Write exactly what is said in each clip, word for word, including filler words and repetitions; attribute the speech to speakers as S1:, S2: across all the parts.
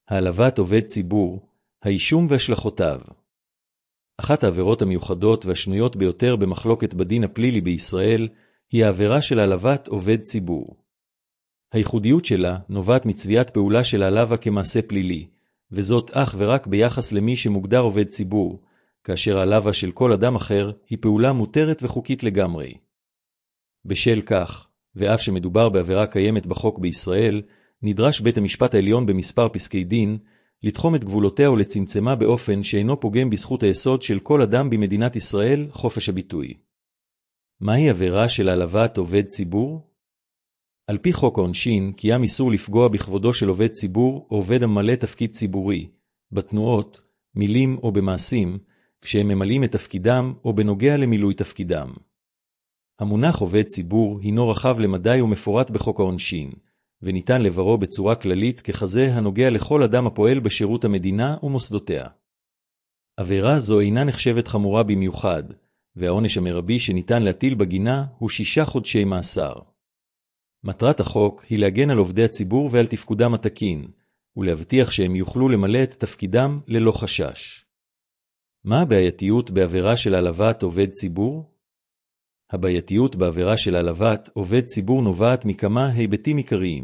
S1: העלבת עובד ציבור, האישום והשלכותיו. אחת העבירות המיוחדות והשנויות ביותר במחלוקת בדין הפלילי בישראל היא העבירה של העלבת עובד ציבור. הייחודיות שלה נובעת מצביעת פעולה של העלבה כמעשה פלילי, וזאת אך ורק ביחס למי שמוגדר עובד ציבור, כאשר העלבה של כל אדם אחר היא פעולה מותרת וחוקית לגמרי. בשל כך, ואף שמדובר בעבירה קיימת בחוק בישראל, נדרש בית המשפט העליון במספר פסקי דין לתחום את גבולותיה ולצמצמה באופן שאינו פוגם בזכות היסוד של כל אדם במדינת ישראל, חופש הביטוי. מהי עבירה של העלבת עובד ציבור? על פי חוק העונשין, קיים איסור לפגוע בכבודו של עובד ציבור או עובד הממלא תפקיד ציבורי, בתנועות, מילים או במעשים, כשהם ממלאים את תפקידם או בנוגע למילוי תפקידם. המונח עובד ציבור הינו רחב למדי ומפורט בחוק העונשין, וניתן לברו בצורה כללית ככזה הנוגע לכל אדם הפועל בשירות המדינה ומוסדותיה. עבירה זו אינה נחשבת חמורה במיוחד, והעונש המרבי שניתן להטיל בגינה הוא שישה חודשי מאסר. מטרת החוק היא להגן על עובדי הציבור ועל תפקודם התקין, ולהבטיח שהם יוכלו למלא את תפקידם ללא חשש. מה הבעייתיות בעבירה של העלבת עובד ציבור? הבעייתיות בעבירה של העלבת עובד ציבור נובעת מכמה היבטים עיקריים.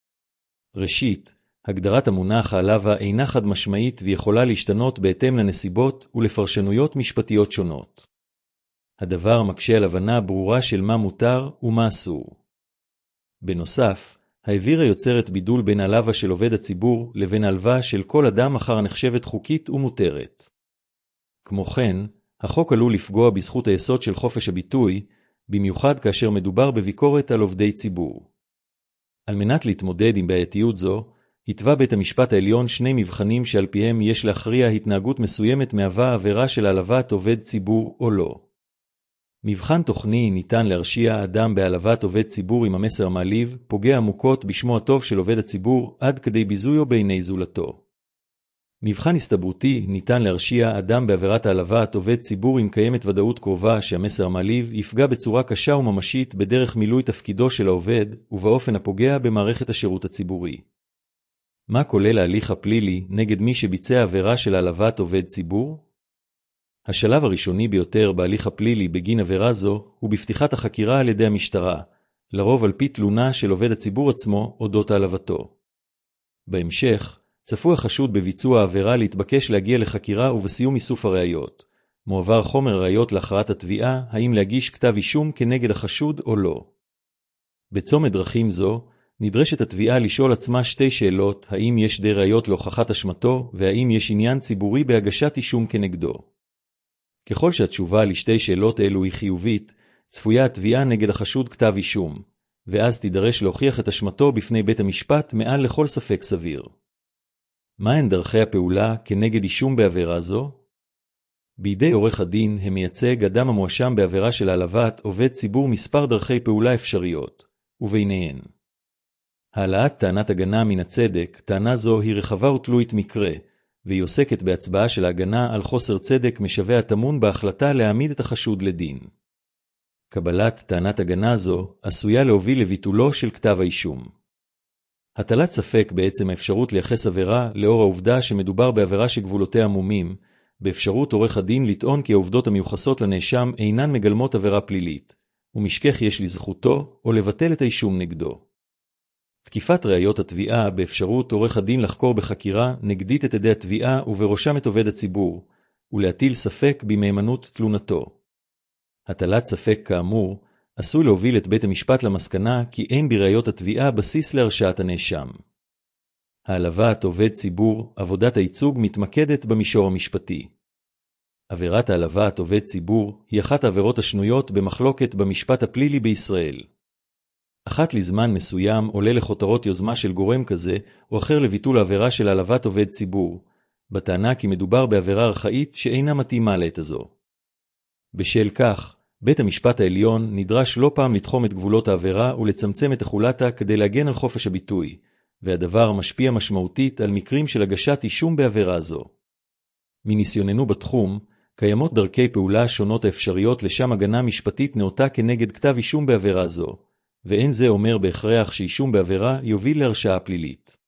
S1: ראשית, הגדרת המונח העלבה אינה חד משמעית ויכולה להשתנות בהתאם לנסיבות ולפרשנויות משפטיות שונות. הדבר מקשה על הבנה ברורה של מה מותר ומה אסור. בנוסף, העבירה יוצרת בידול בין העלבה של עובד הציבור לבין העלבה של כל אדם אחר הנחשבת חוקית ומותרת. כמו כן, החוק עלול לפגוע בזכות היסוד של חופש הביטוי, במיוחד כאשר מדובר בביקורת על עובדי ציבור. על מנת להתמודד עם בעייתיות זו, התווה בית המשפט העליון שני מבחנים שעל פיהם יש להכריע התנהגות מסוימת מהווה עבירה של העלבת עובד ציבור או לא. מבחן תוכני ניתן להרשיע אדם בהעלבת עובד ציבור עם המסר מעליב, פוגע עמוקות בשמו הטוב של עובד הציבור עד כדי ביזויו בעיני זולתו. מבחן הסתברותי ניתן להרשיע אדם בעבירת העלבת עובד ציבור אם קיימת ודאות קרובה שהמסר המעליב יפגע בצורה קשה וממשית בדרך מילוי תפקידו של העובד ובאופן הפוגע במערכת השירות הציבורי. מה כולל ההליך הפלילי נגד מי שביצע עבירה של העלבת עובד ציבור? השלב הראשוני ביותר בהליך הפלילי בגין עבירה זו הוא בפתיחת החקירה על ידי המשטרה, לרוב על פי תלונה של עובד הציבור עצמו אודות העלבתו. בהמשך, צפוי החשוד בביצוע העבירה להתבקש להגיע לחקירה ובסיום איסוף הראיות. מועבר חומר ראיות להכרעת התביעה האם להגיש כתב אישום כנגד החשוד או לא. בצומת דרכים זו, נדרשת התביעה לשאול עצמה שתי שאלות, האם יש די ראיות להוכחת אשמתו והאם יש עניין ציבורי בהגשת אישום כנגדו. ככל שהתשובה לשתי שאלות אלו היא חיובית, צפויה התביעה נגד החשוד כתב אישום, ואז תידרש להוכיח את אשמתו בפני בית המשפט מעל לכל ספק סביר. מהן דרכי הפעולה כנגד אישום בעבירה זו? בידי עורך הדין הם מייצג אדם המואשם בעבירה של העלבת עובד ציבור מספר דרכי פעולה אפשריות, וביניהן. העלאת טענת הגנה מן הצדק, טענה זו היא רחבה ותלוית מקרה, והיא עוסקת בהצבעה של ההגנה על חוסר צדק משווה הטמון בהחלטה להעמיד את החשוד לדין. קבלת טענת הגנה זו עשויה להוביל לביטולו של כתב האישום. הטלת ספק בעצם האפשרות לייחס עבירה לאור העובדה שמדובר בעבירה שגבולותיה עמומים, באפשרות עורך הדין לטעון כי העובדות המיוחסות לנאשם אינן מגלמות עבירה פלילית, ומשכך יש לזכותו או לבטל את האישום נגדו. תקיפת ראיות התביעה באפשרות עורך הדין לחקור בחקירה נגדית את עדי התביעה ובראשם את עובד הציבור, ולהטיל ספק במהימנות תלונתו. הטלת ספק כאמור עשוי להוביל את בית המשפט למסקנה כי אין בראיות התביעה בסיס להרשעת הנאשם. העלבת עובד ציבור, עבודת הייצוג מתמקדת במישור המשפטי. עבירת העלבת עובד ציבור היא אחת העבירות השנויות במחלוקת במשפט הפלילי בישראל. אחת לזמן מסוים עולה לכותרות יוזמה של גורם כזה או אחר לביטול העבירה של העלבת עובד ציבור, בטענה כי מדובר בעבירה ארכאית שאינה מתאימה לעת הזו. בשל כך, בית המשפט העליון נדרש לא פעם לתחום את גבולות העבירה ולצמצם את תחולתה כדי להגן על חופש הביטוי, והדבר משפיע משמעותית על מקרים של הגשת אישום בעבירה זו. מניסיוננו בתחום, קיימות דרכי פעולה שונות האפשריות לשם הגנה משפטית נאותה כנגד כתב אישום בעבירה זו, ואין זה אומר בהכרח שאישום בעבירה יוביל להרשעה פלילית.